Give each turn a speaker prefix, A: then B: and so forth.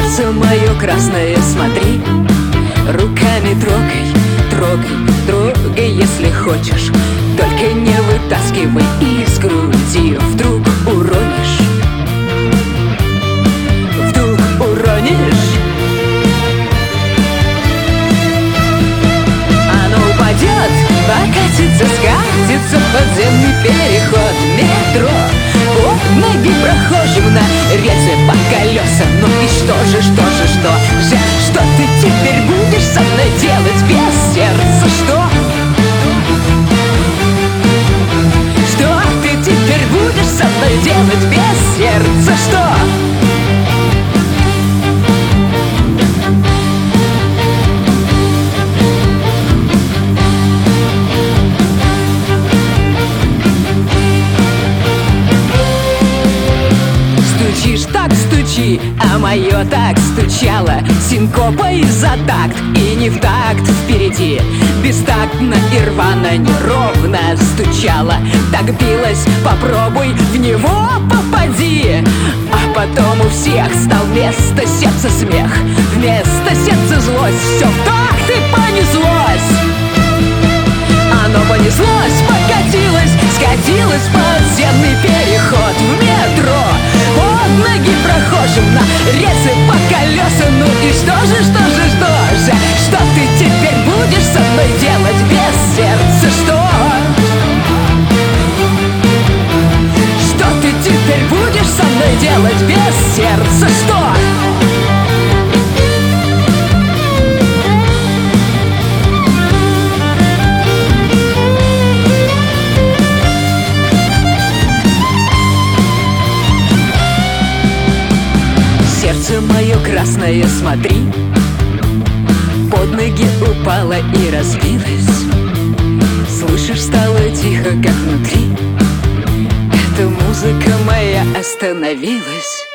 A: Сердце мое красное, смотри, руками трогай, трогай, трогай, если хочешь. Только не вытаскивай из груди, вдруг уронишь, вдруг уронишь. Оно упадет, покатится, скатится в подземный переход метро. Под ноги прохожим на рельсы по колесам. Ну и что же, что ты теперь будешь со мной делать без сердца? Что ты теперь будешь со мной делать без сердца? Что? Так стучи, а мое так стучало, синкопой за такт и не в такт впереди. Бестактно и рвано, неровно стучало. Так билось, попробуй в него попади. А потом у всех стал вместо сердца смех, вместо сердца злость. Все в такт и понеслось. Оно понеслось, покатилось, скатилось в подземный переход в метро. Под ноги прохожим на рельсы по колесам. Ну и что же, что ты теперь будешь со мной делать без сердца? Что ты теперь будешь со мной делать без сердца? Что? Сердце мое красное, смотри, под ноги упало и разбилось. Слышишь, стало тихо, как внутри. Эта музыка моя остановилась.